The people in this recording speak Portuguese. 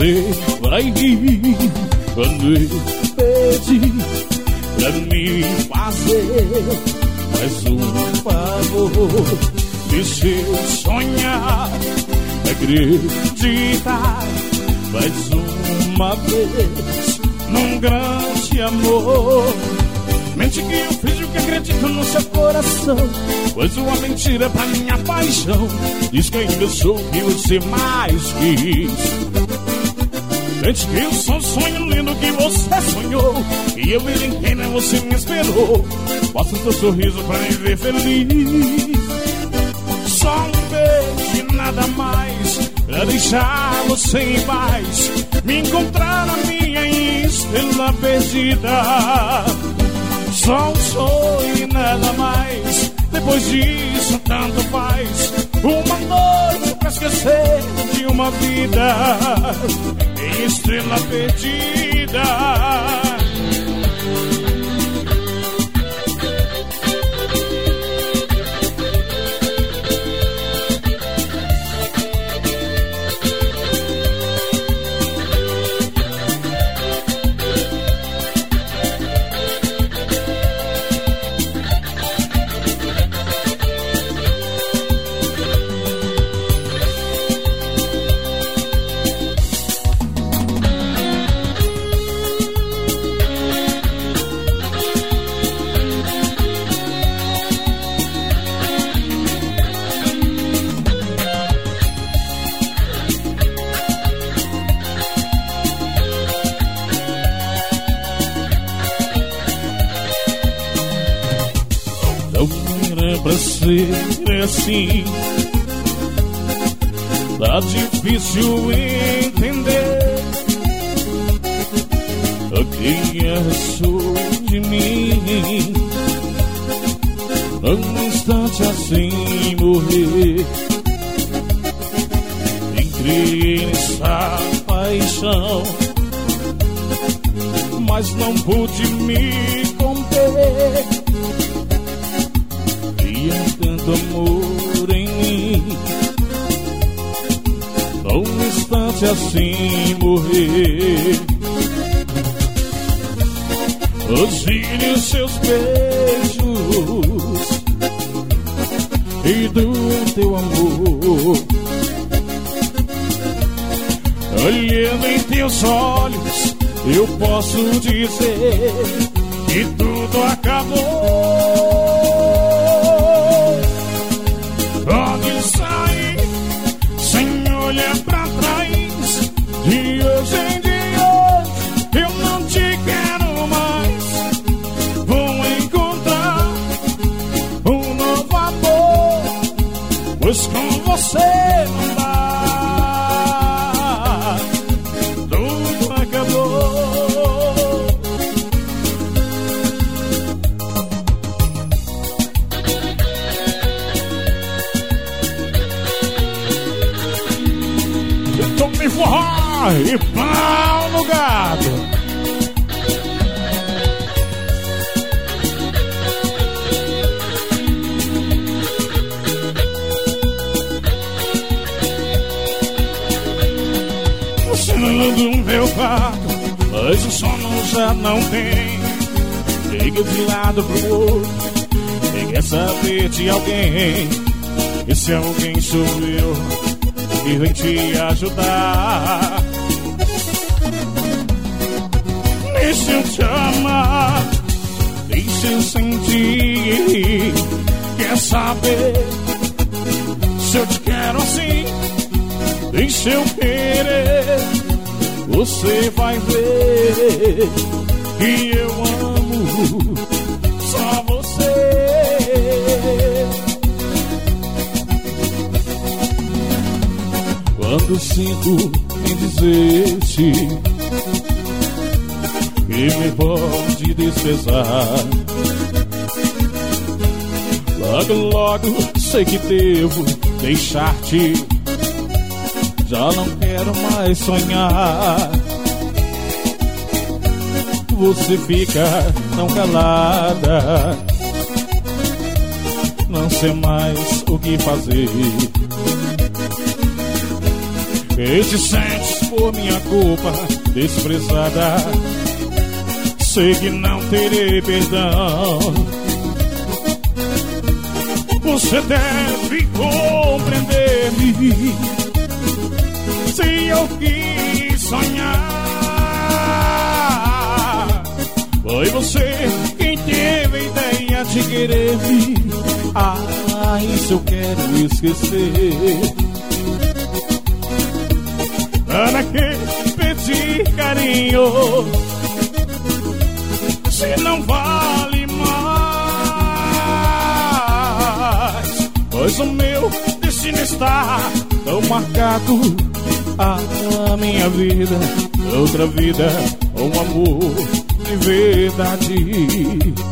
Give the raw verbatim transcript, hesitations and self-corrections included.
você vai rir quando eu pedir pra me fazer mais um favor. Deixa eu sonhar, acreditar mais uma vez num grande amor. Mente que eu fiz o que acredito no seu coração, pois uma mentira pra minha paixão diz que ainda sou o que você mais quis. Mente que eu sou um sonho lindo que você sonhou, e eu me liguei, mas você me esperou. Posso teu sorriso pra me ver feliz. Só um beijo e nada mais, pra deixar você em paz, me encontrar na minha estrela perdida. Só um sonho e nada mais, depois disso tanto faz. Uma noite pra esquecer de uma vida em estrela perdida. Pra ser assim, tá difícil entender o que restou de mim. Um instante assim morrer, entrei nessa paixão, mas não pude me conter. Tanto amor em mim, num instante assim morrer. Hoje os seus beijos e do teu amor, olhando em teus olhos, eu posso dizer que tudo acabou. Pode sair sem olhar pra trás, de hoje em diante eu não te quero mais. Vou encontrar um novo amor, pois com você não dá, tudo acabou. Forró e pau no gato. Você não do meu quarto, mas o sono já não tem. Liga de lado pro outro, e quer saber de alguém. Esse alguém sou eu, que vem te ajudar. Deixa eu te amar, deixa eu sentir. Quer saber se eu te quero assim? Deixa eu querer, você vai ver que eu amo só você. Quando sinto em dizer-te que me pode desprezar, logo, logo sei que devo deixar-te. Já não quero mais sonhar. Você fica tão calada, não sei mais o que fazer. E te sente por minha culpa desprezada. Sei que não terei perdão. Você deve compreender-me. Se eu quis sonhar, foi você quem teve a ideia de querer-me. Ah, isso eu quero esquecer. Para que pedir carinho se não vale mais? Pois o meu destino está tão marcado. A minha vida, outra vida, um amor de verdade.